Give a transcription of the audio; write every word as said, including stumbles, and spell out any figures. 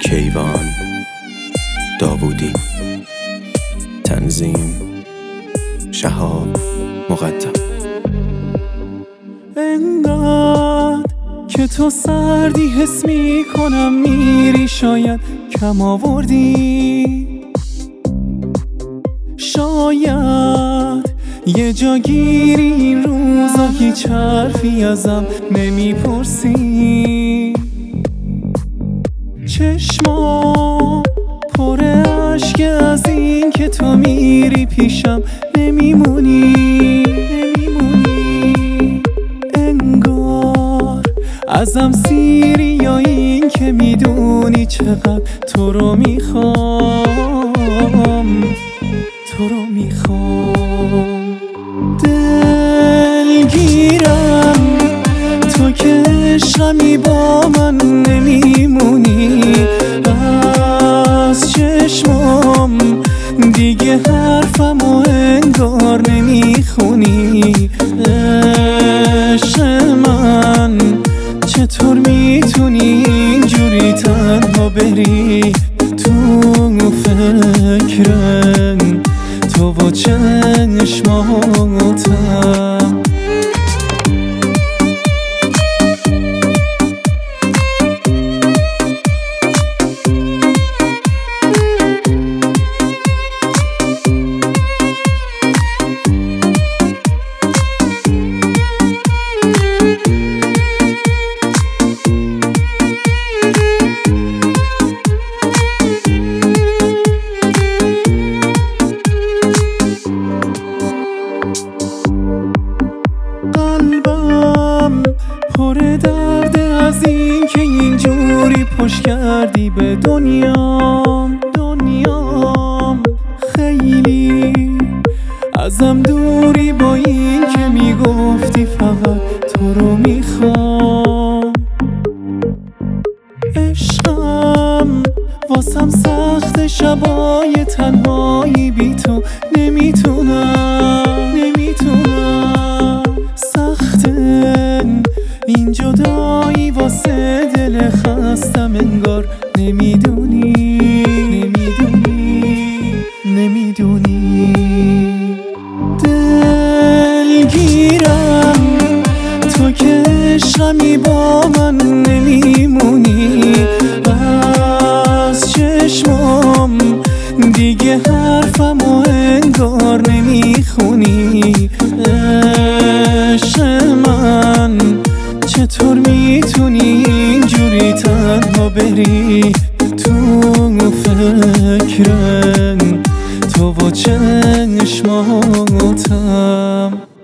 کیوان داوودی، تنظیم شهاب مقدم. انقدر که تو سردی حس می کنم میری، شاید کم آوردی، شاید یه جا گیری این روزا، هیچ حرفی ازم نمیپرسی. چشمام پر اشک از این که تو میری پیشم نمیمونی نمیمونی انگار ازم سیری، یا این که میدونی چقدر تو رو میخوام تو رو میخوام. دلگیرم تو که عشقمی با من نمیمونی، از چشمام دیگه حرفمو انگار نمیخونی. عشق من چطور میتونی اینجوری تنها بری تو فکرم، تو با چشماتم. قلبم پر درد از این که اینجوری پشت کردی به دنیام دنیام خیلی ازم دوری، با این که میگفتی فقط تو رو میخوام. عشقم واسم سخت، شبای تنهایی بی تو نمیتونم نمیتونم سخته این جدایی واسه دل خستم، انگار نمیدونی نمیدونی نمیدونی دلگیرم تو که عشقمی با من نمیمونی، از چشمام دیگه حرفمو انگار نمیخونی. عشق من چطور میتونی اینجوری تنها بری تو فکرم، تو با چشماتم.